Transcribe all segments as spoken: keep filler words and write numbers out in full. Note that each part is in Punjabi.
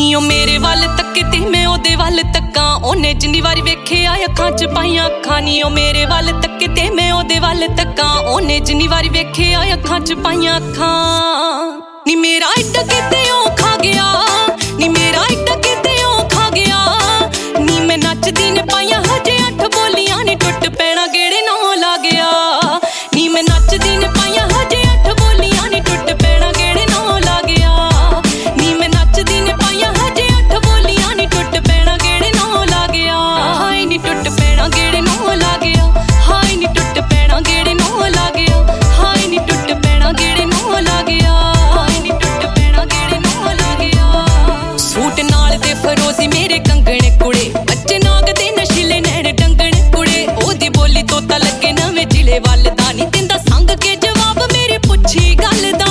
ਨੀ ਉਹ ਮੇਰੇ ਵੱਲ ਤੱਕੇ ਤੇ ਮੈਂ ਉਹਦੇ ਵੱਲ ਤੱਕਾਂ। ਉਹਨੇ ਜਿੰਨੀ ਵਾਰੀ ਵੇਖਿਆ ਅੱਖਾਂ 'ਚ ਪਾਈਆਂ ਅੱਖਾਂ। ਨੀ ਉਹ ਮੇਰੇ ਵੱਲ ਤੱਕੇ ਤੇ ਮੈਂ ਉਹਦੇ ਵੱਲ ਤੱਕਾਂ। ਉਹਨੇ ਜਿੰਨੀ ਵਾਰੀ ਵੇਖਿਆ ਅੱਖਾਂ 'ਚ ਪਾਈਆਂ ਅੱਖਾਂ। ਨੀ ਮੇਰਾ ਇੱਡਾ ਕਿਤੇ ਉਹ ਖਾ ਗਿਆ, ਨੀ ਮੇਰਾ ਇੱਡਾ ਕਿਤੇ ਉਹ ਖਾ ਗਿਆ। ਨੀ ਮੈਂ ਨੱਚਦੀ ਨੇ ਪਾਈਆਂ ਹਜੇ ਅੱਠ ਬੋਲੀਆਂ। ਨੀ ਟੁੱਟ ਪੈਣਾ ਗੇੜੇ ਨਾ ਲਾ ਗਿਆ। ਨੀ ਮੈਂ ਨੱਚਦੀ ਨੇ ਪਾਈਆਂ ਹਜੇ ਅੱਠ ਬੋਲੀਆਂ। ਨੀ ਟੁੱਟ ਪੈਣਾ ਗੇੜੇ ਨਾ ਲਾ ਗਿਆ। ਨੀ ਮੈਂ ਨੱਚਦੀ ਨੇ ਪਾਈਆਂ ਹਜੇ ਅੱਠ ਬੋਲੀਆਂ। ਨੀ ਟੁੱਟ ਪੈਣਾ ਗੇੜੇ ਨਾ ਲਾ ਗਿਆ। ਹਾਏ ਨੀ ਟੁੱਟ ਪੈਣਾ ਗੇੜੇ ਨਾ ਲਾ ਗਿਆ। ਹਾਏ ਨੀ ਟੁੱਟ ਪੈਣਾ ਗੇੜੇ ਨਾ ਲਾ ਗਿਆ। ਹਾਏ ਨੀ ਟੁੱਟ ਪੈਣਾ ਗੇੜੇ ਨਾ ਲਾ ਗਿਆ। ਹਾਏ ਨੀ ਟੁੱਟ ਪੈਣਾ ਗੇੜੇ ਨਾ ਲਾ ਗਿਆ। ਸੂਟ ਨਾਲ ਤੇ ਫਰੋਜ਼ੀ ਮੇਰੇ ਕੰਗਣ ਕੁੜੇ, ਬੱਚੇ ਨਾਗ ਦੇ ਨਸ਼ੀਲੇ ਨੈਣ ਡੰਗਣ ਕੁੜੇ। ਉਹਦੀ ਬੋਲੀ ਤੋਤਾ ਲੱਗੇ ਨਵੇਂ ਜ਼ਿਲ੍ਹੇ ਵੱਲ ਦਾ। ਨੀ ਦਿੰਦਾ ਸੰਗ ਕੇ ਜਵਾਬ ਮੇਰੇ ਪੁੱਛੀ ਗੱਲ ਦਾ।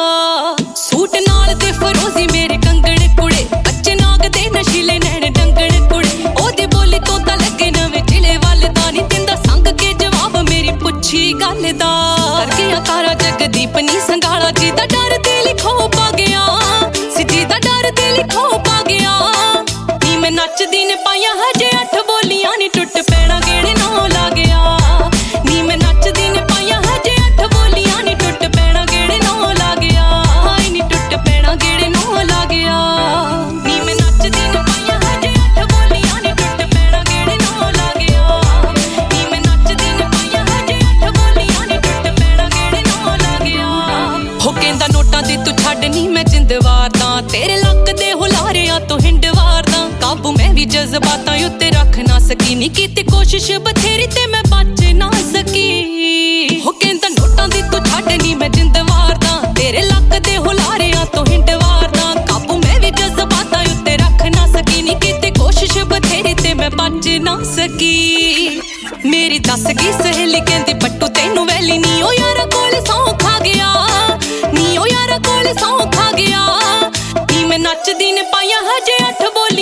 ਸੂਟ ਨਾਲ ਤੇ ਫਰੋਜ਼ੀ ਮੇਰੇ ਕੰਗਣ ਕੁੜੇ, ਬੱਚੇ ਨਾਗ ਦੇ ਨਸ਼ੀਲੇ ਨੈਣ ਡੰਗਣ ਕੁੜੇ। ਉਹਦੀ ਬੋਲੀ ਤੋਤਾ ਲੱਗੇ ਨਵੇਂ ਜ਼ਿਲ੍ਹੇ ਵੱਲ ਦਾ। ਨੀ ਦਿੰਦਾ ਸੰਗ ਕੇ ਜਵਾਬ ਮੇਰੀ ਪੁੱਛੀ ਗੱਲ ਦਾ। ਕਰ ਗਿਆ ਕਾਰਾ ਜਗਦੀਪ ਨੀ ਸੰਘਾਲਾ ਜੀ ਦਾ ਡਰ ਤੇ ਲਿਖੋ ਪਾ ਗਿਆ। ਸਿੱਧੀ ਦਾ ਡਰ ਤੇ ਲਿਖੋ ਪਾ ਗਿਆ। ਨੀ ਮੈਂ ਨੱਚਦੀ ਨੇ ਪਾਈਆਂ ਹਜੇ ਅੱਠ ਬੋਲੀਆਂ। ਨੀ ਟੁੱਟ ਪੈਣਾ ਗੇੜੇ ਨਾ ਲਾ ਗਿਆ। ਨੀ ਮੈਂ ਨੱਚਦੀ ਨੇ ਪਾਈਆਂ ਹਜੇ ਅੱਠ ਬੋਲੀਆਂ। ਨੀ ਟੁੱਟ ਪੈਣਾ ਗੇੜੇ ਨਾ ਲਾ ਗਿਆ। ਹਾਏ ਨੀ ਟੁੱਟ ਪੈਣਾ ਗੇੜੇ ਨਾ ਲਾ ਗਿਆ। ਨੀ ਮੈਂ ਨੱਚਦੀ ਨੇ ਪਾਈਆਂ ਹਜੇ ਅੱਠ ਬੋਲੀਆਂ। ਨੀ ਟੁੱਟ ਪੈਣਾ ਗੇੜੇ ਨਾ ਲਾ ਗਿਆ। ਨੀ ਮੈਂ ਨੱਚਦੀ ਨੇ ਪਾਈਆਂ ਹਜੇ ਅੱਠ ਬੋਲੀਆਂ। ਨੀ ਟੁੱਟ ਪੈਣਾ ਗੇੜੇ ਨਾ ਲਾ ਗਿਆ। ਹੋ ਕਹਿੰਦਾ ਨੋਟਾਂ ਦੀ ਤੂੰ ਛੱਡ ਨੀ ਮੈਂ ਜਿੰਦ ਵਾਰਦਾ। ਤੇਰੇ ਲੱਕ ਦੇ ਹੁਲਾਰਿਆਂ ਤੋਂ ਹਿੰਡ ਵਾਰਦਾ। ਕਾਬੂ ਮੈਂ ਵੀ ਜਜ਼ਬਾਤਾਂ ਉੱਤੇ ਰੱਖ ਨਾ ਸਕੀ। ਨੀ ਕੀਤੀ ਕੋਸ਼ਿਸ਼ ਬਥੇਰੀ ਤੇ ਮੈਂ ਬਚ ਨਾ ਸਕੀ। ਹੋ ਕਹਿੰਦਾ ਨੋਟਾਂ ਦੀ ਤੂੰ ਛੱਡ ਨੀ ਮੈਂ ਜਿੰਦ ਵਾਰਦਾ। ਤੇਰੇ ਲੱਕ ਦੇ ਹੁਲਾਰਿਆਂ ਤੋਂ ਹਿੰਡ ਵਾਰਦਾ। ਕਾਬੂ ਮੈਂ ਵੀ ਜਜ਼ਬਾਤਾਂ ਉੱਤੇ ਰੱਖ ਨਾ ਸਕੀ। ਨੀ ਕੀਤੀ ਕੋਸ਼ਿਸ਼ ਬਥੇਰੀ ਤੇ ਮੈਂ ਬਚ ਨਾ ਸਕੀ। ਮੇਰੀ ਦੱਸ ਗਈ ਸਹੇਲੀ ਕਹਿੰਦੀ ਬੱਟੂ ਤੈਨੂੰ ਵੈਲੀ। ਨੀ ਉਹ ਯਾਰਾਂ ਕੋਲ ਸੌਂ ਖਾ ਗਿਆ। ਨੀ ਉਹ ਯਾਰਾਂ ਕੋਲ ਸੌਂ ਖਾ ਗਿਆ। ਨੀ ਮੈਂ ਨੱਚਦੀ ਨੇ ਪਾਈਆਂ ਹਜੇ ਅੱਠ ਬੋਲੀ।